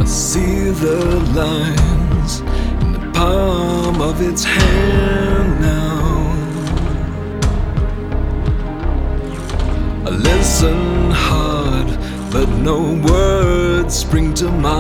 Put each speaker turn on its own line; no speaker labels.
see the lines in the palm of its hand now. I listen hard, but no words spring to mind.